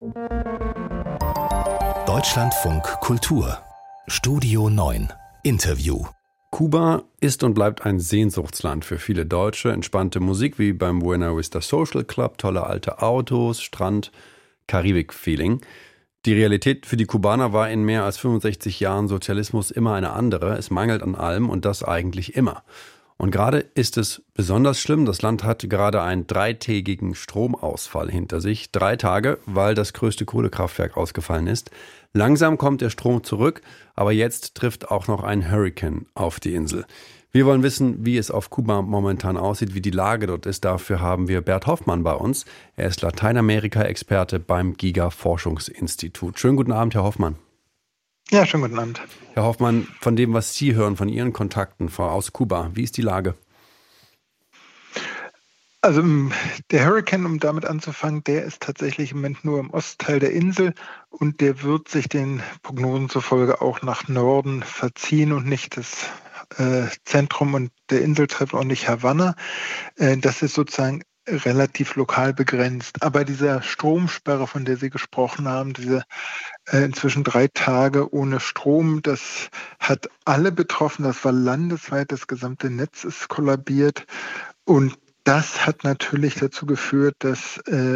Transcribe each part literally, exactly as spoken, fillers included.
Deutschlandfunk Kultur Studio neun Interview. Kuba ist und bleibt ein Sehnsuchtsland für viele Deutsche. Entspannte Musik wie beim Buena Vista Social Club, tolle alte Autos, Strand, Karibik-Feeling. Die Realität für die Kubaner war in mehr als fünfundsechzig Jahren Sozialismus immer eine andere. Es mangelt an allem und das eigentlich immer. Und gerade ist es besonders schlimm. Das Land hat gerade einen dreitägigen Stromausfall hinter sich. Drei Tage, weil das größte Kohlekraftwerk ausgefallen ist. Langsam kommt der Strom zurück, aber jetzt trifft auch noch ein Hurrikan auf die Insel. Wir wollen wissen, wie es auf Kuba momentan aussieht, wie die Lage dort ist. Dafür haben wir Bert Hoffmann bei uns. Er ist Lateinamerika-Experte beim Giga-Forschungsinstitut. Schönen guten Abend, Herr Hoffmann. Ja, schönen guten Abend. Herr Hoffmann, von dem, was Sie hören, von Ihren Kontakten aus Kuba, wie ist die Lage? Also der Hurrikan, um damit anzufangen, der ist tatsächlich im Moment nur im Ostteil der Insel und der wird sich den Prognosen zufolge auch nach Norden verziehen und nicht das äh, Zentrum und der Insel treffen, auch nicht Havanna. Äh, das ist sozusagen relativ lokal begrenzt. Aber dieser Stromsperre, von der Sie gesprochen haben, diese äh, inzwischen drei Tage ohne Strom, das hat alle betroffen. Das war landesweit, das gesamte Netz ist kollabiert. Und das hat natürlich dazu geführt, dass äh,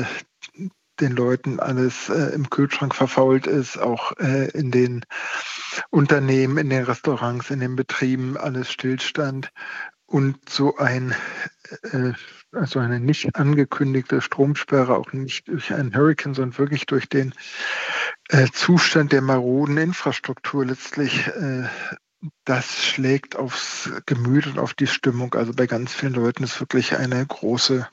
den Leuten alles äh, im Kühlschrank verfault ist, auch äh, in den Unternehmen, in den Restaurants, in den Betrieben alles stillstand. Und so ein äh, also eine nicht angekündigte Stromsperre, auch nicht durch einen Hurrikan, sondern wirklich durch den äh, Zustand der maroden Infrastruktur letztlich, äh, das schlägt aufs Gemüt und auf die Stimmung. Also bei ganz vielen Leuten ist wirklich eine große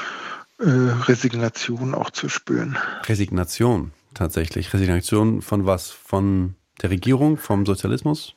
äh, Resignation auch zu spüren. Resignation, tatsächlich. Resignation von was? Von der Regierung, vom Sozialismus?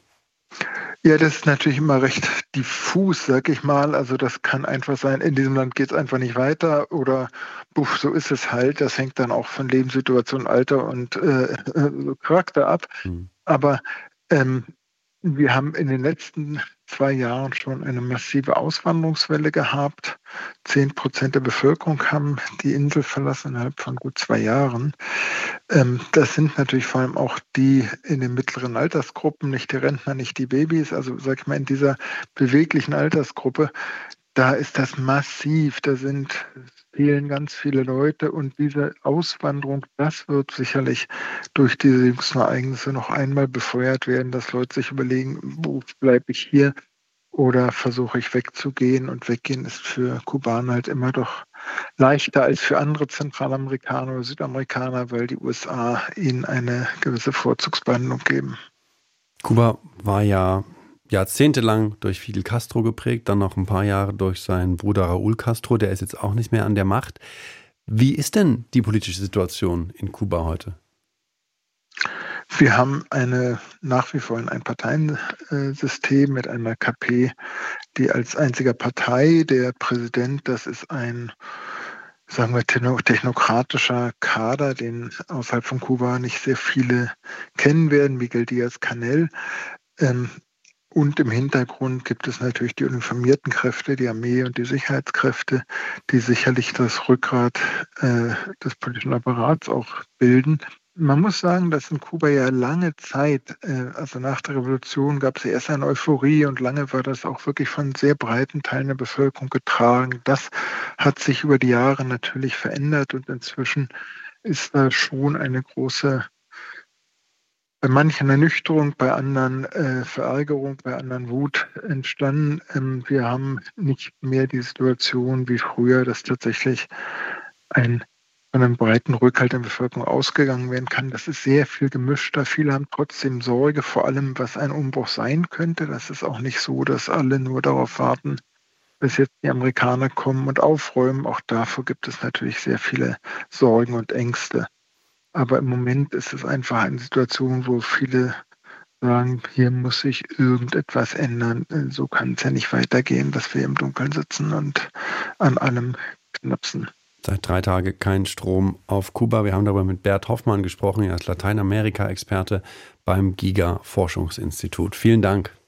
Ja, das ist natürlich immer recht diffus, sag ich mal. Also das kann einfach sein, in diesem Land geht es einfach nicht weiter oder buff, so ist es halt. Das hängt dann auch von Lebenssituation, Alter und äh, Charakter ab. Mhm. Aber ähm, wir haben in den letzten zwei Jahren schon eine massive Auswanderungswelle gehabt. Zehn Prozent der Bevölkerung haben die Insel verlassen innerhalb von gut zwei Jahren. Ähm, das sind natürlich vor allem auch die in den mittleren Altersgruppen, nicht die Rentner, nicht die Babys. Also sag ich mal, in dieser beweglichen Altersgruppe, da ist das massiv. Da sind fehlen ganz viele Leute und diese Auswanderung, das wird sicherlich durch diese jüngsten Ereignisse noch einmal befeuert werden, dass Leute sich überlegen, wo bleibe ich hier oder versuche ich wegzugehen, und weggehen ist für Kubaner halt immer doch leichter als für andere Zentralamerikaner oder Südamerikaner, weil die U S A ihnen eine gewisse Vorzugsbehandlung geben. Kuba war ja jahrzehntelang durch Fidel Castro geprägt, dann noch ein paar Jahre durch seinen Bruder Raúl Castro, der ist jetzt auch nicht mehr an der Macht. Wie ist denn die politische Situation in Kuba heute? Wir haben eine nach wie vor ein Einparteiensystem mit einer K P, die als einziger Partei, der Präsident, das ist ein, sagen wir, technokratischer Kader, den außerhalb von Kuba nicht sehr viele kennen werden, Miguel Díaz-Canel. Ähm, Und im Hintergrund gibt es natürlich die uniformierten Kräfte, die Armee und die Sicherheitskräfte, die sicherlich das Rückgrat äh, des politischen Apparats auch bilden. Man muss sagen, dass in Kuba ja lange Zeit, äh, also nach der Revolution, gab es ja erst eine Euphorie und lange war das auch wirklich von sehr breiten Teilen der Bevölkerung getragen. Das hat sich über die Jahre natürlich verändert und inzwischen ist da schon eine große, bei manchen Ernüchterung, bei anderen äh, Verärgerung, bei anderen Wut entstanden. Ähm, wir haben nicht mehr die Situation wie früher, dass tatsächlich ein von einem breiten Rückhalt der Bevölkerung ausgegangen werden kann. Das ist sehr viel gemischter. Viele haben trotzdem Sorge, vor allem was ein Umbruch sein könnte. Das ist auch nicht so, dass alle nur darauf warten, bis jetzt die Amerikaner kommen und aufräumen. Auch davor gibt es natürlich sehr viele Sorgen und Ängste. Aber im Moment ist es einfach eine Situation, wo viele sagen, hier muss sich irgendetwas ändern. So kann es ja nicht weitergehen, dass wir im Dunkeln sitzen und an allem knapsen. Seit drei Tagen kein Strom auf Kuba. Wir haben darüber mit Bert Hoffmann gesprochen. Er ist Lateinamerika-Experte beim Giga-Forschungsinstitut. Vielen Dank.